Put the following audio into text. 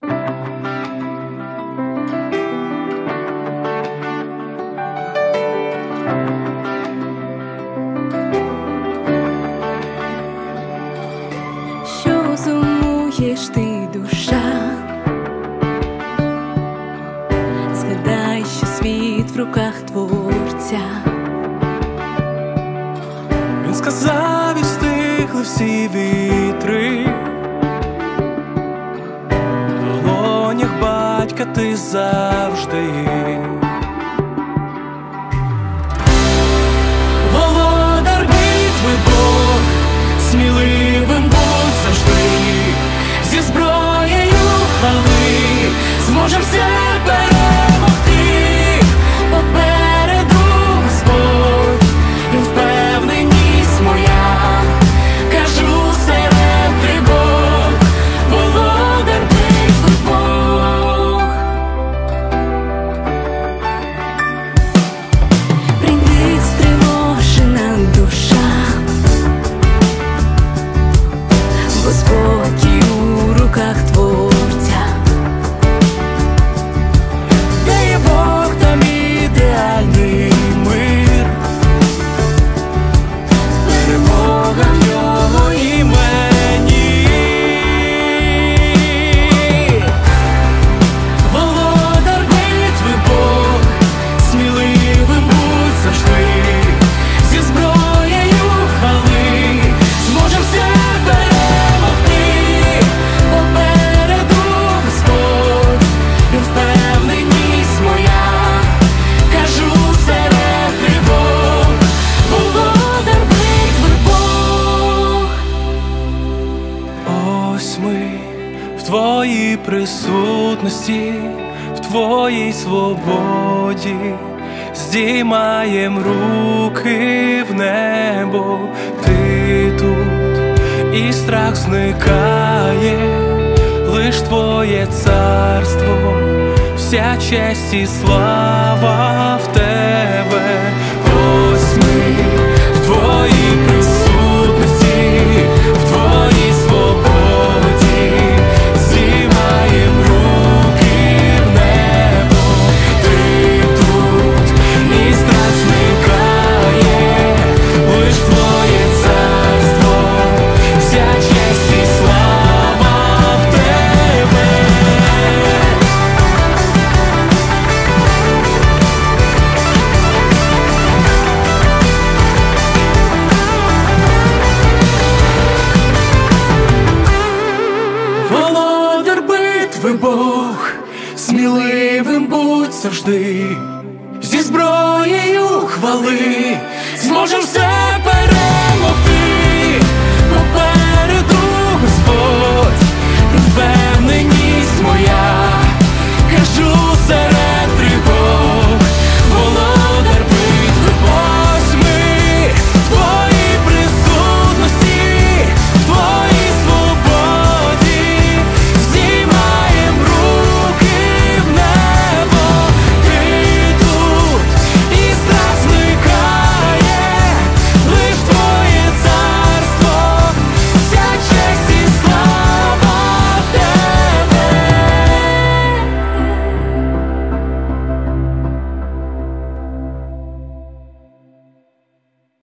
Що сумуєш ти, душа? Згадай, що світ в руках творця. Він сказав, і стихли всі вітри. В долонях батька ти завжди. Володар битви Бог, сміливим будь завжди. Зі зброєю хвали зможем все перемогти. Попереду Господь, і впевненість моя. Кажу серед тривог, володар битви Бог. Прийди, стривожена душа, бо спокій у руках творця. Де є Бог, там ідеальний мир. Перемога в його імені. Володар битви Бог, сміливим будь завжди. Зі зброєю хвали зможем все перемогти. Попереду Господь, і впевненість моя. Кажу серед тривог, володар битви Бог. Ось ми в твоїй присутності, в твоїй свободі. Здіймаєм руки в небо, ти тут, і страх зникає. Лиш твоє царство, вся честь і слава в тебе. Ось ми в твоїй присутності, в твоїй свободі. Здіймаєм руки в небо, ти тут, і страх зникає. Лиш твоє царство, вся честь і слава в тебе. Володар битви Бог, сміливим будь завжди. Зі зброєю хвали зможем все перемогти. Попереду